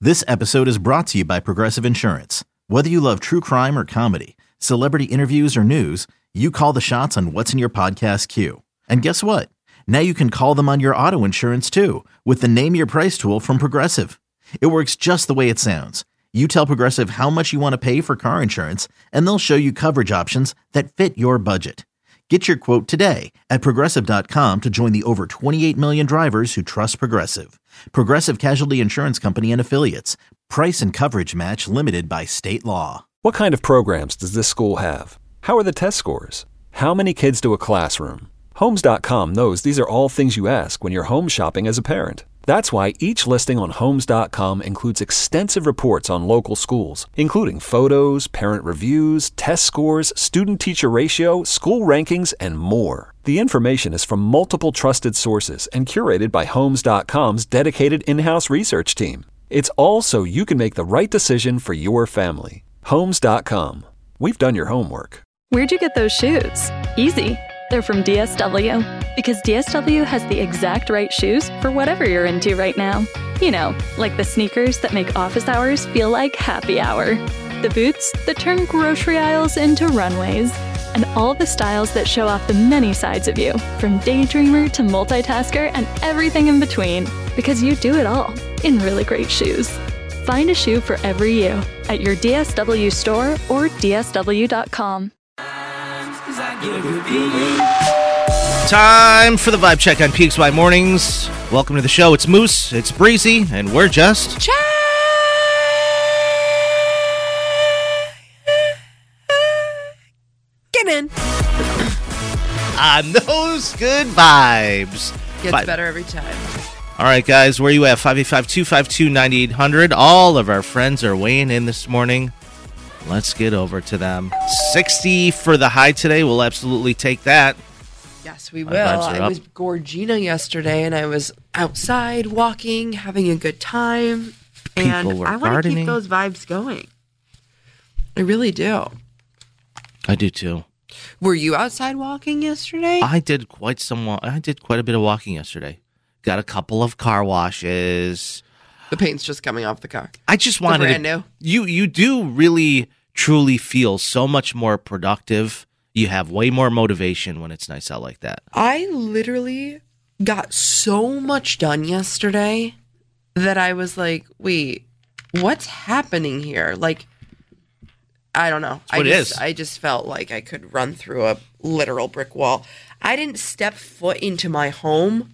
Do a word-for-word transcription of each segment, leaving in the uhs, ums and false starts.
This episode is brought to you by Progressive Insurance. Whether you love true crime or comedy, celebrity interviews or news, you call the shots on what's in your podcast queue. And guess what? Now you can call them on your auto insurance too with the Name Your Price tool from Progressive. It works just the way it sounds. You tell Progressive how much you want to pay for car insurance, and they'll show you coverage options that fit your budget. Get your quote today at Progressive dot com to join the over twenty-eight million drivers who trust Progressive. Progressive Casualty Insurance Company and Affiliates. Price and coverage match limited by state law. What kind of programs does this school have? How are the test scores? How many kids to a classroom? Homes dot com knows these are all things you ask when you're home shopping as a parent. That's why each listing on Homes dot com includes extensive reports on local schools, including photos, parent reviews, test scores, student-teacher ratio, school rankings, and more. The information is from multiple trusted sources and curated by Homes dot com's dedicated in-house research team. It's all so you can make the right decision for your family. Homes dot com. We've done your homework. Where'd you get those shoes? Easy. They're from D S W. Because D S W has the exact right shoes for whatever you're into right now. You know, like the sneakers that make office hours feel like happy hour. The boots that turn grocery aisles into runways. And all the styles that show off the many sides of you, from daydreamer to multitasker and everything in between. Because you do it all in really great shoes. Find a shoe for every you at your D S W store or D S W dot com. Time for the vibe check on P X Y Mornings. Welcome to the show. It's Moose, it's Breezy, and we're just check get in on those good vibes. Gets Five. better every time. All right, guys, where you at? five eight five, two five two, nine eight hundred. All of our friends are weighing in this morning. Let's get over to them. sixty for the high today. We'll absolutely take that. Yes, we will. I was Gorgina yesterday, and I was outside walking, having a good time. People and were I want to gardening. keep those vibes going. I really do. I do too. Were you outside walking yesterday? I did quite some. wa- I did quite a bit of walking yesterday. Got a couple of car washes. The paint's just coming off the car. I just The wanted brand to, new. You you do really truly feel so much more productive. You have way more motivation when it's nice out like that. I literally got so much done yesterday that I was like, wait, what's happening here? Like, I don't know. That's what I it just, is. I just felt like I could run through a literal brick wall. I didn't step foot into my home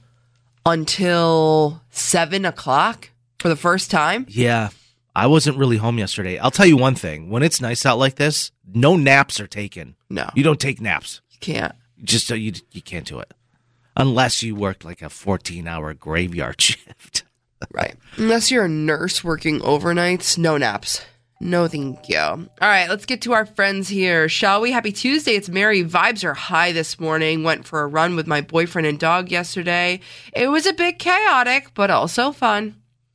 until seven o'clock for the first time. Yeah, I wasn't really home yesterday. I'll tell you one thing: when it's nice out like this, no naps are taken. No, You don't take naps. you can't. Just uh, you you can't do it unless you worked like a fourteen-hour graveyard shift. Right. Unless you're a nurse working overnights, no naps. No, thank you. All right, let's get to our friends here, shall we? Happy Tuesday. It's Mary. Vibes are high this morning. Went for a run with my boyfriend and dog yesterday. It was a bit chaotic, but also fun.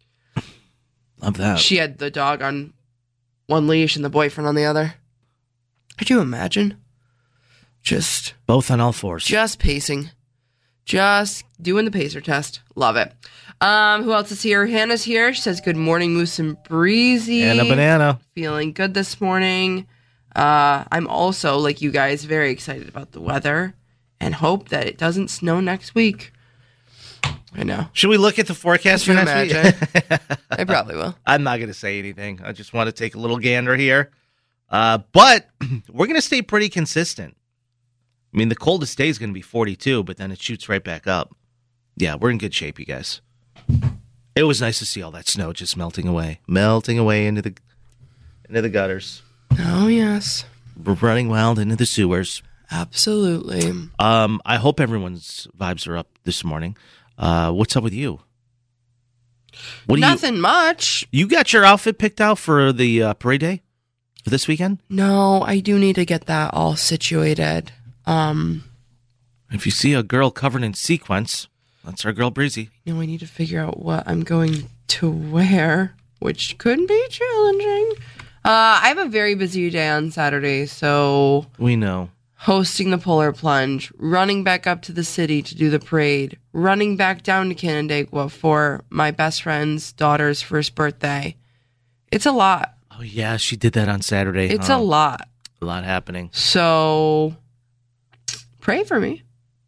Love that. She had the dog on one leash and the boyfriend on the other. Could you imagine? Just, Both on all fours. just pacing. Just doing the pacer test. Love it. Um, who else is here? Hannah's here. She says, good morning, Moose and Breezy. And a banana. Feeling good this morning. Uh, I'm also, like you guys, very excited about the weather and hope that it doesn't snow next week. I know. Should we look at the forecast Could for you next imagine? week? I probably will. I'm not going to say anything. I just want to take a little gander here. Uh, but we're going to stay pretty consistent. I mean, the coldest day is going to be forty-two, but then it shoots right back up. Yeah, we're in good shape, you guys. It was nice to see all that snow just melting away, melting away into the into the gutters. Oh, yes. We're running wild into the sewers. Absolutely. Um, I hope everyone's vibes are up this morning. Uh, what's up with you? What do Nothing much. you? You got your outfit picked out for the uh, parade day for this weekend? No, I do need to get that all situated. Um, If you see a girl covered in sequins, that's our girl Breezy. you know, I need to figure out what I'm going to wear, which could be challenging. Uh, I have a very busy day on Saturday, so We know. hosting the Polar Plunge, running back up to the city to do the parade, running back down to Canandaigua for my best friend's daughter's first birthday, It's a lot. Oh, yeah, she did that on Saturday. It's huh? a lot. A lot happening. So pray for me.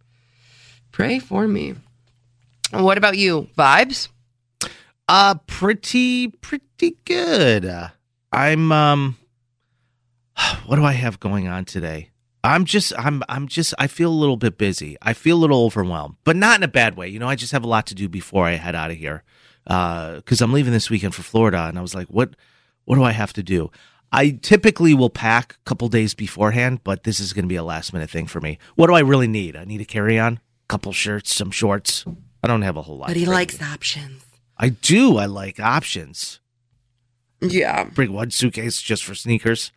Pray for me. What about you? Vibes? Uh, pretty, pretty good. Uh, I'm, um, what do I have going on today? I'm just, I'm, I'm just, I feel a little bit busy. I feel a little overwhelmed, but not in a bad way. You know, I just have a lot to do before I head out of here. Uh, cause I'm leaving this weekend for Florida, and I was like, what, what do I have to do? I typically will pack a couple days beforehand, but this is going to be a last minute thing for me. What do I really need? I need a carry-on, a couple shirts, some shorts. I don't have a whole lot. But he likes options. I do. I like options. Yeah. Bring one suitcase just for sneakers.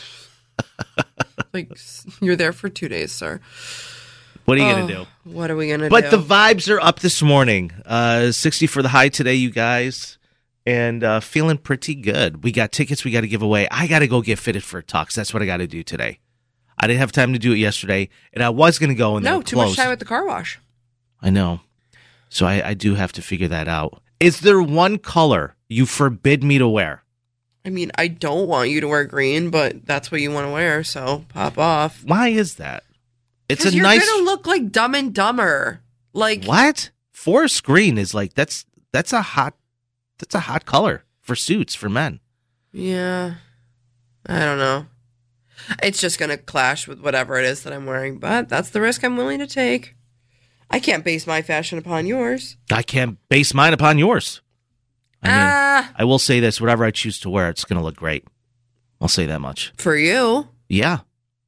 Like, you're there for two days, sir. What are you oh, going to do? What are we going to do? But the vibes are up this morning. Uh, sixty for the high today, you guys. And uh, feeling pretty good. We got tickets we got to give away. I got to go get fitted for a tux. That's what I got to do today. I didn't have time to do it yesterday, and I was going to go and No, then too close. much time at the car wash. I know. So I, I do have to figure that out. Is there one color you forbid me to wear? I mean, I don't want you to wear green, but that's what you want to wear, so pop off. Why is that? It's a you're nice. You're going to look like Dumb and Dumber. Like What? Forest green is like that's that's a hot that's a hot color for suits for men. Yeah. I don't know. It's just going to clash with whatever it is that I'm wearing, but that's the risk I'm willing to take. I can't base my fashion upon yours. I can't base mine upon yours. I mean, Ah, I will say this: whatever I choose to wear, it's going to look great. I'll say that much. for you, Yeah.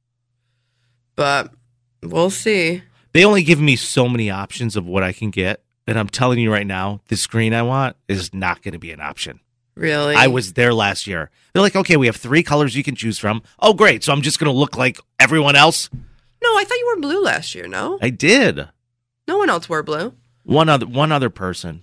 but we'll see. They only give me so many options of what I can get, and I'm telling you right now, this green I want is not going to be an option. Really? I was there last year. They're like, okay, we have three colors you can choose from. Oh, great. So I'm just going to look like everyone else? No, I thought you wore blue last year, no? I did. No one else wore blue. One other one other person.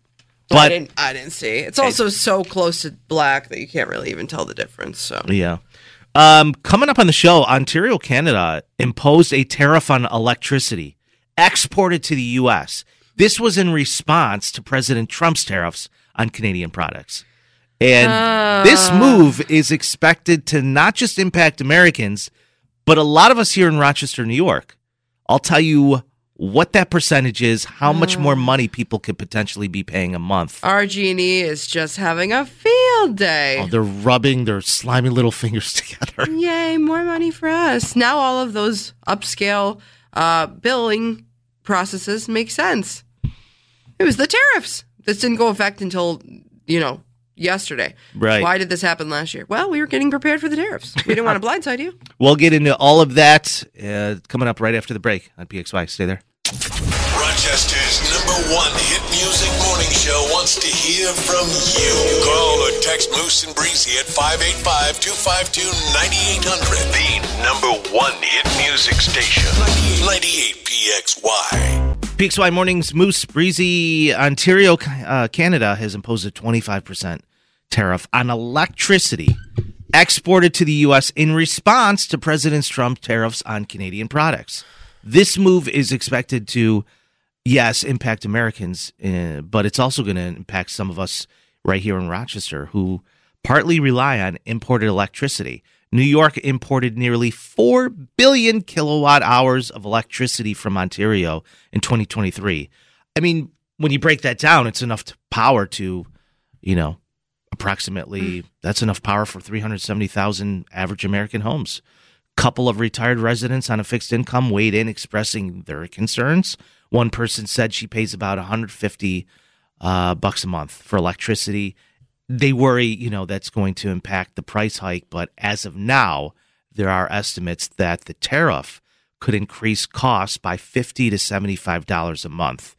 I But didn't I didn't see. It's also so close to black that you can't really even tell the difference. So yeah. Um, coming up on the show, Ontario, Canada imposed a tariff on electricity exported to the U S. This was in response to President Trump's tariffs on Canadian products. And Uh. this move is expected to not just impact Americans, but a lot of us here in Rochester, New York. I'll tell you what that percentage is, how much more money people could potentially be paying a month. R G and E is just having a field day. Oh, they're rubbing their slimy little fingers together. Yay, more money for us. Now all of those upscale uh, billing processes make sense. It was the tariffs. This didn't go effect until, you know, yesterday. Right. Why did this happen last year? Well, we were getting prepared for the tariffs. We didn't want to blindside you. We'll get into all of that uh, coming up right after the break on P X Y. Stay there. Rochester's number one hit music morning show wants to hear from you. Call or text Moose and Breezy at five eight five, two five two, nine eight zero zero. The number one hit music station. ninety-eight P X Y. P X Y Mornings, Moose, Breezy, Ontario, uh, Canada has imposed a twenty-five percent tariff on electricity exported to the U S in response to President Trump's tariffs on Canadian products. This move is expected to, yes, impact Americans, uh, but it's also going to impact some of us right here in Rochester who partly rely on imported electricity. New York imported nearly four billion kilowatt hours of electricity from Ontario in twenty twenty-three. I mean, when you break that down, it's enough to power to, you know, approximately, that's enough power for three hundred seventy thousand average American homes. Couple of retired residents on a fixed income weighed in expressing their concerns. One person said she pays about one hundred fifty uh, bucks a month for electricity. They worry, you know, that's going to impact the price hike. But as of now, there are estimates that the tariff could increase costs by fifty to seventy-five dollars a month.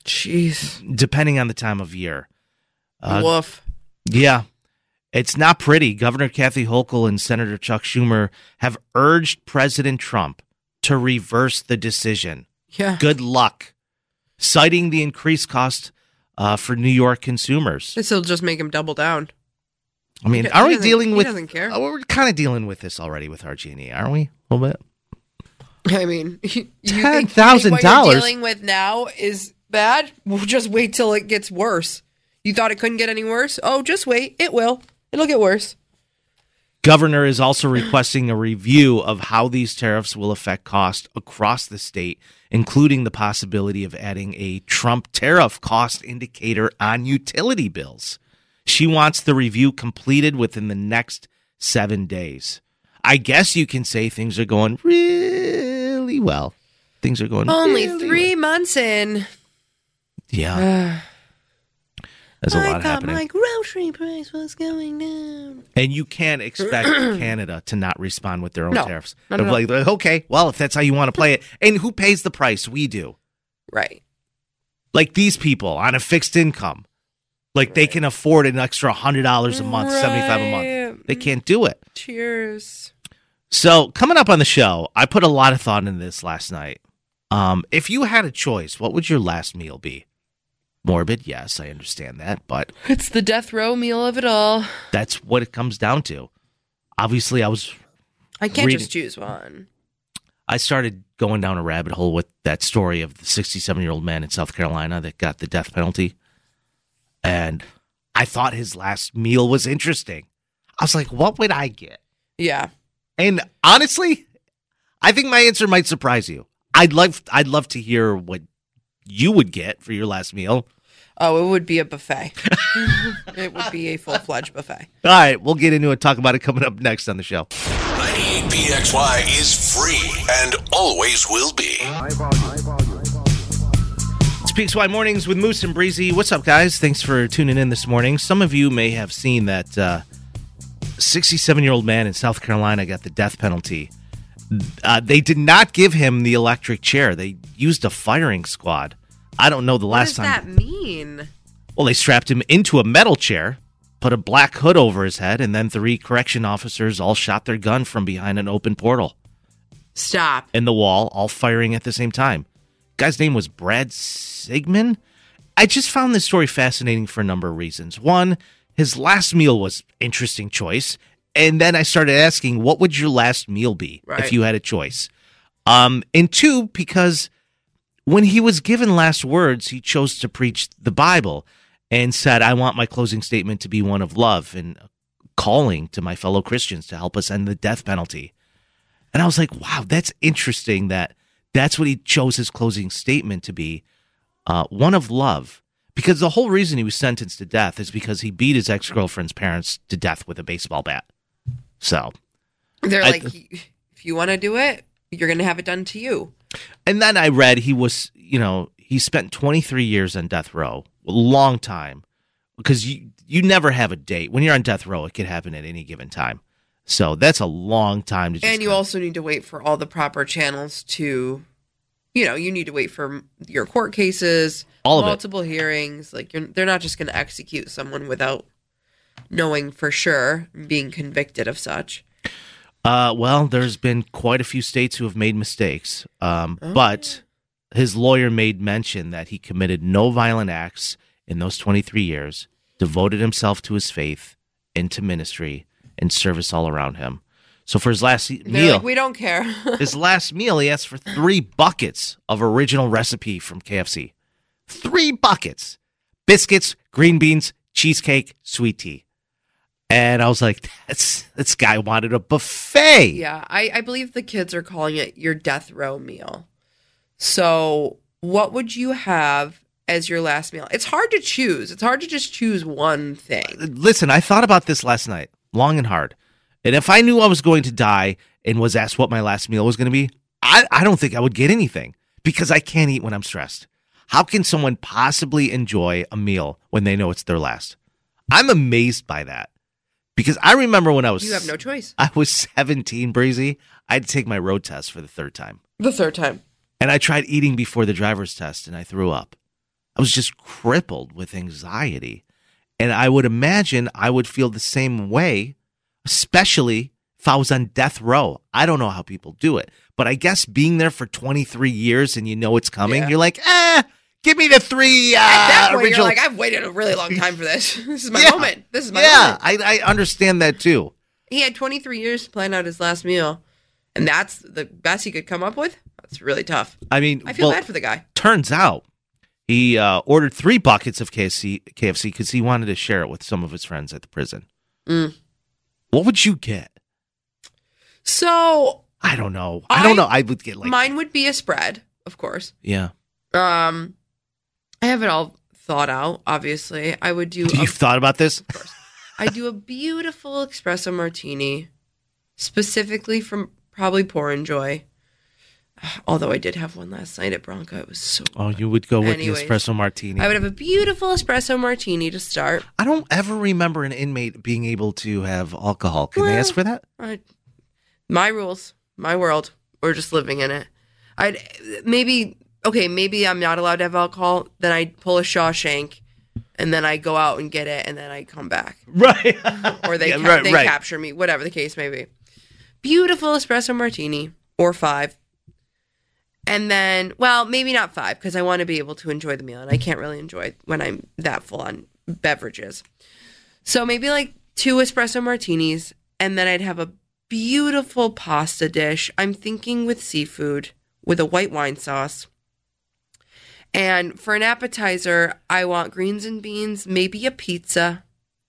Jeez. Depending on the time of year. Uh, Woof. Yeah. It's not pretty. Governor Kathy Hochul and Senator Chuck Schumer have urged President Trump to reverse the decision. Yeah. Good luck. Citing the increased cost uh, for New York consumers. This will just make him double down. I mean, He do- are he we doesn't- dealing he with... doesn't care. Oh, we're kind of dealing with this already with R G and E, aren't we? A little bit. I mean, you think- you think ten thousand dollars? What you're dealing with now is bad? Well, just wait till it gets worse. You thought it couldn't get any worse? Oh, just wait. It will. It'll get worse. Governor is also requesting a review of how these tariffs will affect cost across the state, including the possibility of adding a Trump tariff cost indicator on utility bills. She wants the review completed within the next seven days. I guess you can say things are going really well. Things are going Only really three well. months in. Yeah. There's a I lot thought happening. my grocery price was going down. And you can't expect Canada to not respond with their own No, tariffs. not They're at all. like, okay, well, if that's how you want to play it. And who pays the price? We do. Right. Like these people on a fixed income. Like they can afford an extra one hundred dollars a month, seventy-five dollars a month. Right. They can't do it. Cheers. So coming up on the show, I put a lot of thought into this last night. Um, if you had a choice, what would your last meal be? Morbid, yes, I understand that, but It's the death row meal of it all. that's what it comes down to. Obviously, I was I can't Reading. just choose one. I started going down a rabbit hole with that story of the sixty-seven-year-old man in South Carolina that got the death penalty. And I thought his last meal was interesting. I was like, what would I get? Yeah. And honestly, I think my answer might surprise you. I'd love I'd love to hear what you would get for your last meal. Oh, it would be a buffet. It would be a full-fledged buffet. All right, we'll get into it, talk about it coming up next on the show. ninety-eight P X Y is free and always will be. It's P X Y Mornings with Moose and Breezy. What's up, guys? Thanks for tuning in this morning. Some of you may have seen that uh, sixty-seven-year-old man in South Carolina got the death penalty. Uh, they did not give him the electric chair. They used a firing squad. I don't know the What last does time. that mean? Well, they strapped him into a metal chair, put a black hood over his head, and then three correction officers all shot their gun from behind an open portal Stop. in the wall, all firing at the same time. Guy's name was Brad Sigmund. I just found this story fascinating for a number of reasons. One, his last meal was interesting choice. And then I started asking, what would your last meal be Right. if you had a choice? Um, and two, because when he was given last words, he chose to preach the Bible and said, I want my closing statement to be one of love and calling to my fellow Christians to help us end the death penalty. And I was like, wow, that's interesting that that's what he chose his closing statement to be, uh, one of love. Because the whole reason he was sentenced to death is because he beat his ex-girlfriend's parents to death with a baseball bat. So, They're I- like, if you want to do it, you're going to have it done to you. and then I read he was, you know, he spent twenty-three years on death row, a long time, because you you never have a date. When you're on death row, it could happen at any given time. So that's a long time to just And you kinda- also need to wait for all the proper channels to, you know, you need to wait for your court cases, All of it. multiple hearings. Like, you're, they're not just going to execute someone without knowing for sure, being convicted of such. Uh, well, there's been quite a few states who have made mistakes, um, Oh. but his lawyer made mention that he committed no violent acts in those twenty-three years, devoted himself to his faith, into ministry, and service all around him. So for his last e- They're meal, like, we don't care. his last meal, he asked for three buckets of original recipe from K F C. Three buckets. Biscuits, green beans, cheesecake, sweet tea. And I was like, that's, this guy wanted a buffet. Yeah, I, I believe the kids are calling it your death row meal. So, what would you have as your last meal? It's hard to choose. It's hard to just choose one thing. Listen, I thought about this last night, long and hard. And if I knew I was going to die and was asked what my last meal was going to be, I, I don't think I would get anything because I can't eat when I'm stressed. How can someone possibly enjoy a meal when they know it's their last? I'm amazed by that. Because I remember when I was You have no choice. I was seventeen, Breezy, I had to take my road test for the third time. The third time. And I tried eating before the driver's test and I threw up. I was just crippled with anxiety. And I would imagine I would feel the same way, especially if I was on death row. I don't know how people do it. But I guess being there for twenty-three years and you know it's coming, Yeah. you're like, eh, give me the three uh, At that point, original. you're like, I've waited a really long time for this. This is my Yeah. moment. This is my yeah, moment. I, I understand that too. He had twenty-three years to plan out his last meal, and that's the best he could come up with. That's really tough. I mean, I feel well, bad for the guy. turns out he uh, ordered three buckets of K F C K F C because he wanted to share it with some of his friends at the prison. Mm. What would you get? So I don't know. I, I don't know. I would get like mine would be a spread, of course. Yeah. Um, I have it all thought out. Obviously, I would do. You've a, thought about this? Of course. I do a beautiful espresso martini, specifically from probably Pour and Joy. Although I did have one last night at Bronca. It was so good. Oh, you would go with Anyways, the espresso martini. I would have a beautiful espresso martini to start. I don't ever remember an inmate being able to have alcohol. Can well, they ask for that? I, my rules, my world. We're just living in it. I'd maybe, okay, maybe I'm not allowed to have alcohol. Then I pull a Shawshank and then I go out and get it and then I come back. Right. Or they, yeah, ca- right, they right. capture me, whatever the case may be. Beautiful espresso martini or five. And then, well, maybe not five because I want to be able to enjoy the meal. And I can't really enjoy when I'm that full on beverages. So maybe like two espresso martinis. And then I'd have a beautiful pasta dish. I'm thinking with seafood with a white wine sauce. And for an appetizer, I want greens and beans, maybe a pizza.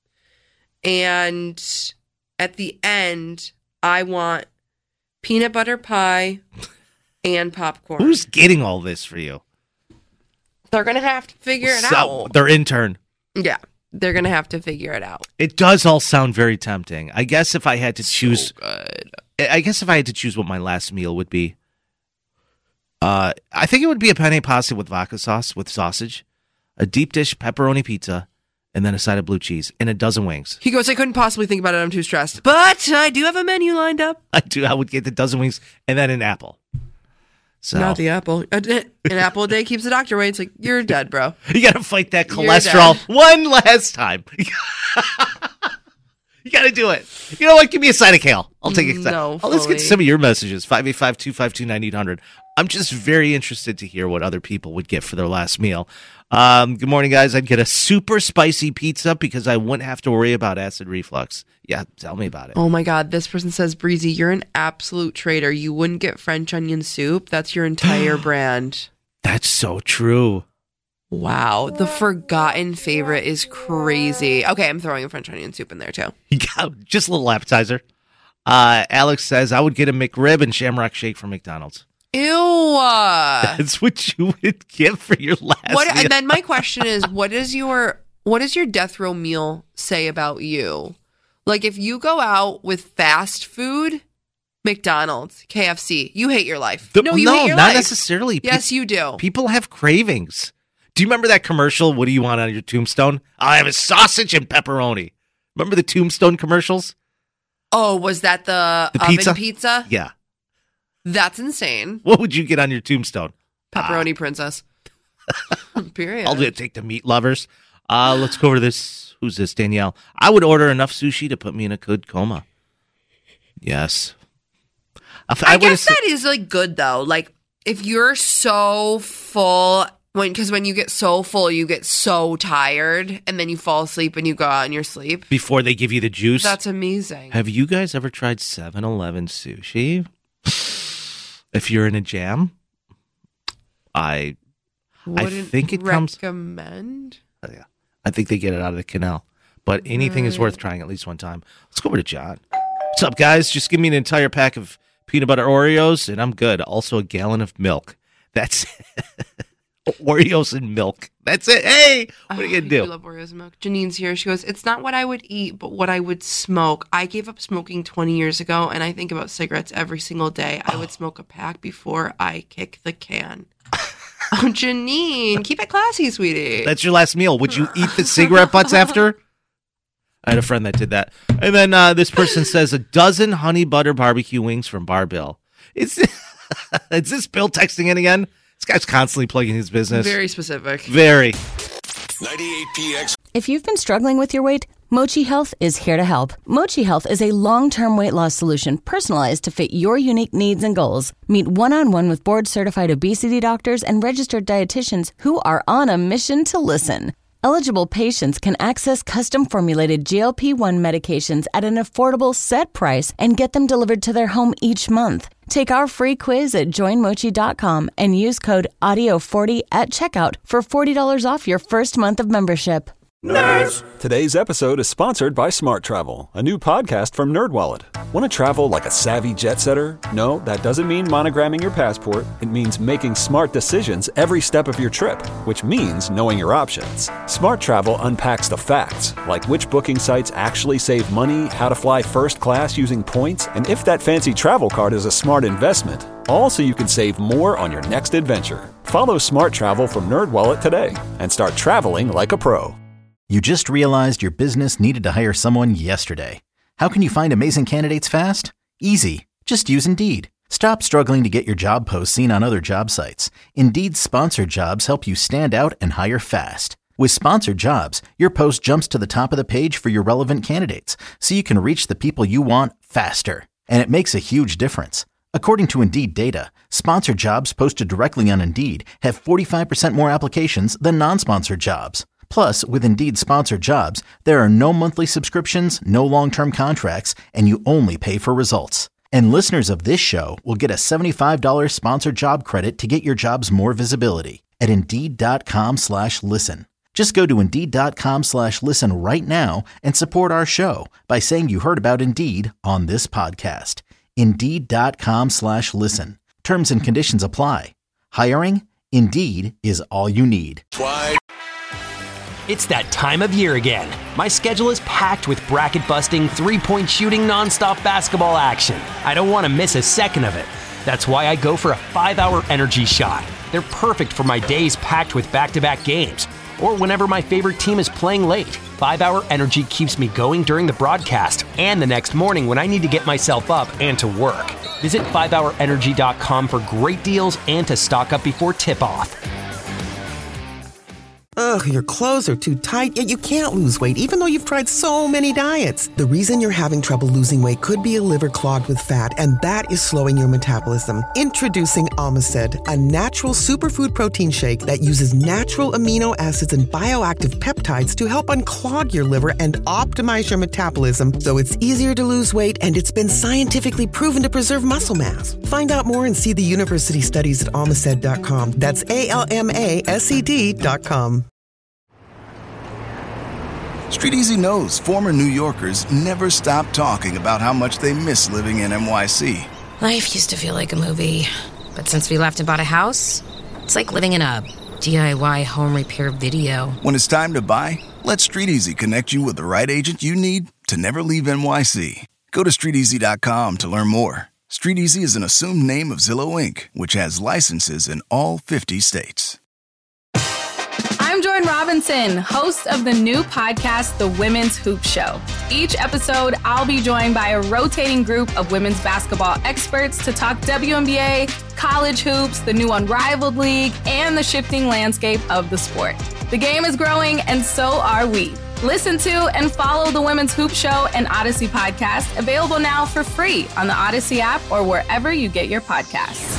And at the end, I want peanut butter pie and popcorn. Who's getting all this for you? They're going to have to figure it so, out. Their intern. Yeah, they're going to have to figure it out. It does all sound very tempting. I guess if I had to choose, so good. I guess if I had to choose what my last meal would be, uh, I think it would be a penne pasta with vodka sauce with sausage, a deep dish pepperoni pizza, and then a side of blue cheese and a dozen wings. He goes, I couldn't possibly think about it. I'm too stressed. But I do have a menu lined up. I do. I would get the dozen wings and then an apple. So. Not the apple. An apple a day keeps the doctor away. It's like, you're dead, bro. You got to fight that cholesterol one last time. You got to do it. You know what? Give me a side of kale. I'll take it. No, oh, let's get some of your messages. five eight five, two five two, nine eight hundred. I'm just very interested to hear what other people would get for their last meal. Um, good morning, guys. I'd get a super spicy pizza because I wouldn't have to worry about acid reflux. Yeah, tell me about it. Oh, my God. This person says, Breezy, you're an absolute traitor. You wouldn't get French onion soup. That's your entire brand. That's so true. Wow. The forgotten favorite is crazy. Okay, I'm throwing a French onion soup in there, too. Yeah, just a little appetizer. Uh, Alex says, I would get a McRib and Shamrock Shake from McDonald's. Ew. That's what you would get for your last what, meal. And then my question is, what is your what does your death row meal say about you? Like, if you go out with fast food, McDonald's, K F C, you hate your life. The, no, you no, hate your not life. necessarily. Yes, Pe- you do. People have cravings. Do you remember that commercial? What do you want on your tombstone? I have a sausage and pepperoni. Remember the Tombstone commercials? Oh, was that the, The oven pizza? pizza? Yeah. That's insane. What would you get on your tombstone? Pepperoni princess. Period. I'll do it. Take the meat lovers. Uh, let's go over to this. Who's this? Danielle. I would order enough sushi to put me in a good coma. Yes. If I, I guess said- that is like good though. Like if you're so full, when because when you get so full, you get so tired, and then you fall asleep and you go out in your sleep. before they give you the juice. That's amazing. Have you guys ever tried seven eleven sushi? If you're in a jam, I I Wouldn't think it comes- recommend. oh, yeah, I think they get it out of the canal. But anything is worth trying at least one time. Let's go over to John. What's up, guys? Just give me an entire pack of peanut butter Oreos, and I'm good. Also, a gallon of milk. That's Oreos and milk. That's it. Hey, what are you gonna I do? love Oreos and milk. Janine's here. She goes, it's not what I would eat, but what I would smoke. I gave up smoking twenty years ago, and I think about cigarettes every single day. I would smoke a pack before I kick the can. Oh, Janine, keep it classy, sweetie. That's your last meal. Would you eat the cigarette butts after? I had a friend that did that. And then uh, this person says a dozen honey butter barbecue wings from Bar Bill. Is this, is this Bill texting in again? This guy's constantly plugging his business. Very specific. Very. ninety-eight P X. If you've been struggling with your weight, Mochi Health is here to help. Mochi Health is a long-term weight loss solution personalized to fit your unique needs and goals. Meet one-on-one with board-certified obesity doctors and registered dietitians who are on a mission to listen. Eligible patients can access custom-formulated G L P one medications at an affordable set price and get them delivered to their home each month. Take our free quiz at join mochi dot com and use code audio forty at checkout for forty dollars off your first month of membership. Nerds. Today's episode is sponsored by Smart Travel, a new podcast from NerdWallet. Want to travel like a savvy jet setter? No, that doesn't mean monogramming your passport. It means making smart decisions every step of your trip, which means knowing your options. Smart Travel unpacks the facts, like which booking sites actually save money, how to fly first class using points, and if that fancy travel card is a smart investment. All so you can save more on your next adventure. Follow Smart Travel from NerdWallet today and start traveling like a pro. You just realized your business needed to hire someone yesterday. How can you find amazing candidates fast? Easy. Just use Indeed. Stop struggling to get your job posts seen on other job sites. Indeed's sponsored jobs help you stand out and hire fast. With sponsored jobs, your post jumps to the top of the page for your relevant candidates, so you can reach the people you want faster. And it makes a huge difference. According to Indeed data, sponsored jobs posted directly on Indeed have forty-five percent more applications than non-sponsored jobs. Plus, with Indeed sponsored jobs, there are no monthly subscriptions, no long-term contracts, and you only pay for results. And listeners of this show will get a seventy-five dollars sponsored job credit to get your jobs more visibility at Indeed.com slash listen. Just go to Indeed.com slash listen right now and support our show by saying you heard about Indeed on this podcast. Indeed.com slash listen. Terms and conditions apply. Hiring? Indeed is all you need. Why? It's that time of year again. My schedule is packed with bracket-busting, three-point shooting, nonstop basketball action. I don't want to miss a second of it. That's why I go for a five-hour energy shot. They're perfect for my days packed with back-to-back games, or whenever my favorite team is playing late. five-hour energy keeps me going during the broadcast and the next morning when I need to get myself up and to work. Visit five hour energy dot com for great deals and to stock up before tip-off. Ugh, your clothes are too tight, yet you can't lose weight even though you've tried so many diets. The reason you're having trouble losing weight could be a liver clogged with fat, and that is slowing your metabolism. Introducing Omicid, a natural superfood protein shake that uses natural amino acids and bioactive peptides to help unclog your liver and optimize your metabolism so it's easier to lose weight, and it's been scientifically proven to preserve muscle mass. Find out more and see the university studies at Omicid dot com. That's A L M A S E D dot com. Street Easy knows former New Yorkers never stop talking about how much they miss living in N Y C. Life used to feel like a movie, but since we left and bought a house, it's like living in a D I Y home repair video. When it's time to buy, let Street Easy connect you with the right agent you need to never leave N Y C. Go to Street Easy dot com to learn more. Street Easy is an assumed name of Zillow Incorporated, which has licenses in all fifty states. I'm Jordan Robinson, host of the new podcast, The Women's Hoop Show. Each episode, I'll be joined by a rotating group of women's basketball experts to talk W N B A, college hoops, the new Unrivaled League, and the shifting landscape of the sport. The game is growing, and so are we. Listen to and follow The Women's Hoop Show and Odyssey podcast, available now for free on the Odyssey app or wherever you get your podcasts.